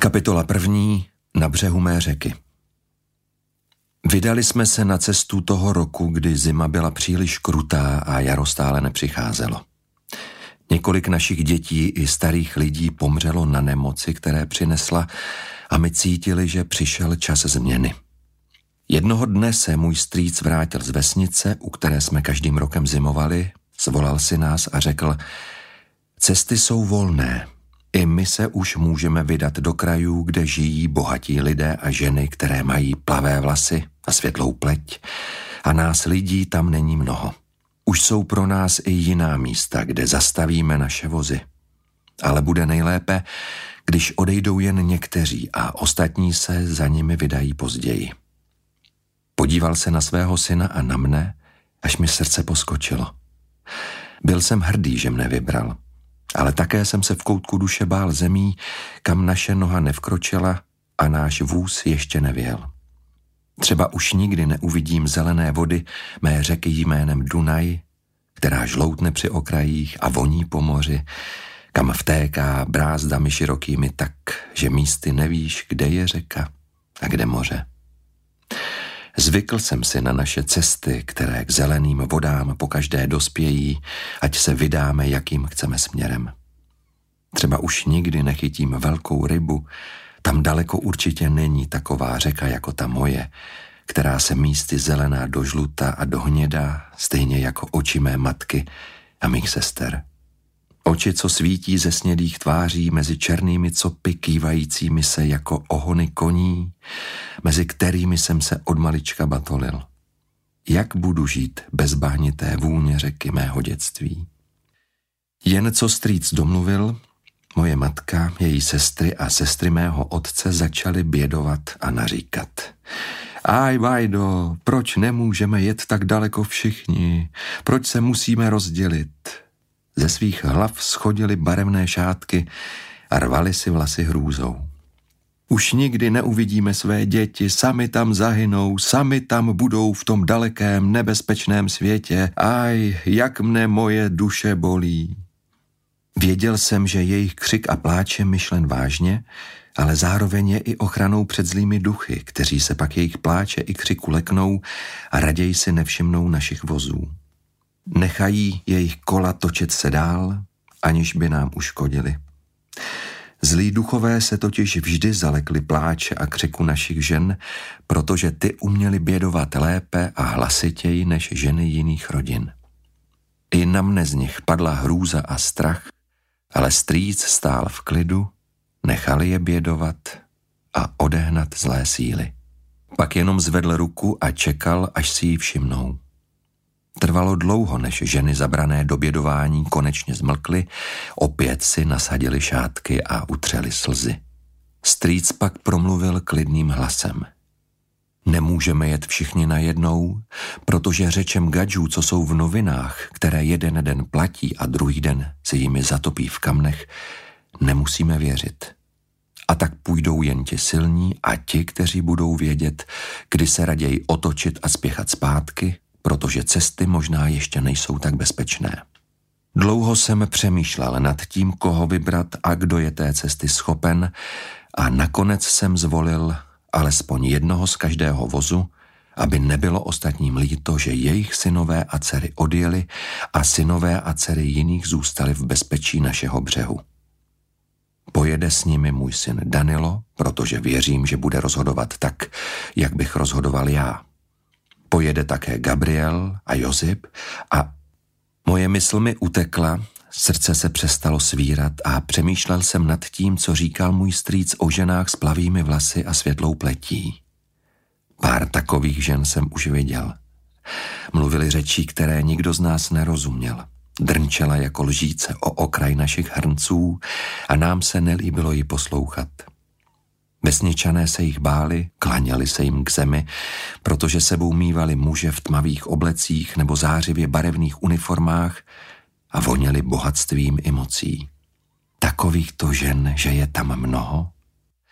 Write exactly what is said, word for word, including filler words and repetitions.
Kapitola první. Na břehu mé řeky. Vydali jsme se na cestu toho roku, kdy zima byla příliš krutá a jaro stále nepřicházelo. Několik našich dětí i starých lidí pomřelo na nemoci, které přinesla, a my cítili, že přišel čas změny. Jednoho dne se můj strýc vrátil z vesnice, u které jsme každým rokem zimovali, svolal si nás a řekl: cesty jsou volné. I my se už můžeme vydat do krajů, kde žijí bohatí lidé a ženy, které mají plavé vlasy a světlou pleť, a nás lidí tam není mnoho. Už jsou pro nás i jiná místa, kde zastavíme naše vozy. Ale bude nejlépe, když odejdou jen někteří a ostatní se za nimi vydají později. Podíval se na svého syna a na mne, až mi srdce poskočilo. Byl jsem hrdý, že mne vybral. Ale také jsem se v koutku duše bál zemí, kam naše noha nevkročila a náš vůz ještě nevyjel. Třeba už nikdy neuvidím zelené vody mé řeky jménem Dunaj, která žloutne při okrajích a voní po moři, kam vtéká brázdami širokými tak, že místy nevíš, kde je řeka a kde moře. Zvykl jsem si na naše cesty, které k zeleným vodám pokaždé dospějí, ať se vydáme, jakým chceme směrem. Třeba už nikdy nechytím velkou rybu, tam daleko určitě není taková řeka jako ta moje, která se místy zelená do žluta a do hněda, stejně jako oči mé matky a mých sester. Oči, co svítí ze snědých tváří mezi černými copy kývajícími se jako ohony koní, mezi kterými jsem se od malička batolil. Jak budu žít bez bahnité vůně řeky mého dětství? Jen co strýc domluvil, moje matka, její sestry a sestry mého otce začaly bědovat a naříkat. Aj, Vajdo, proč nemůžeme jet tak daleko všichni? Proč se musíme rozdělit? Ze svých hlav schodily barevné šátky a rvali si vlasy hrůzou. Už nikdy neuvidíme své děti, sami tam zahynou, sami tam budou v tom dalekém nebezpečném světě. Aj, jak mne moje duše bolí. Věděl jsem, že jejich křik a pláč je myšlen vážně, ale zároveň je i ochranou před zlými duchy, kteří se pak jejich pláče i křiku leknou a raději si nevšimnou našich vozů. Nechají jejich kola točit se dál, aniž by nám uškodili. Zlí duchové se totiž vždy zalekli pláče a křiku našich žen, protože ty uměly bědovat lépe a hlasitěji než ženy jiných rodin. I na mne z nich padla hrůza a strach, ale strýc stál v klidu, nechali je bědovat a odehnat zlé síly. Pak jenom zvedl ruku a čekal, až si ji všimnou. Trvalo dlouho, než ženy zabrané do bědování konečně zmlkly, opět si nasadili šátky a utřeli slzy. Strýc pak promluvil klidným hlasem. Nemůžeme jet všichni najednou, protože řečem gadžů, co jsou v novinách, které jeden den platí a druhý den se jimi zatopí v kamnech, nemusíme věřit. A tak půjdou jen ti silní a ti, kteří budou vědět, kdy se raději otočit a spěchat zpátky, protože cesty možná ještě nejsou tak bezpečné. Dlouho jsem přemýšlel nad tím, koho vybrat a kdo je té cesty schopen, a nakonec jsem zvolil alespoň jednoho z každého vozu, aby nebylo ostatním líto, že jejich synové a dcery odjeli a synové a dcery jiných zůstali v bezpečí našeho břehu. Pojede s nimi můj syn Danilo, protože věřím, že bude rozhodovat tak, jak bych rozhodoval já. Pojede také Gabriel a Josip a moje mysl mi utekla, srdce se přestalo svírat a přemýšlel jsem nad tím, co říkal můj strýc o ženách s plavými vlasy a světlou pletí. Pár takových žen jsem už viděl. Mluvili řečí, které nikdo z nás nerozuměl. Drnčela jako lžíce o okraj našich hrnců a nám se nelíbilo ji poslouchat. Vesničané se jich báli, klaněli se jim k zemi, protože sebou mívali muže v tmavých oblecích nebo zářivě barevných uniformách a voněli bohatstvím i mocí. Takovýchto žen, že je tam mnoho,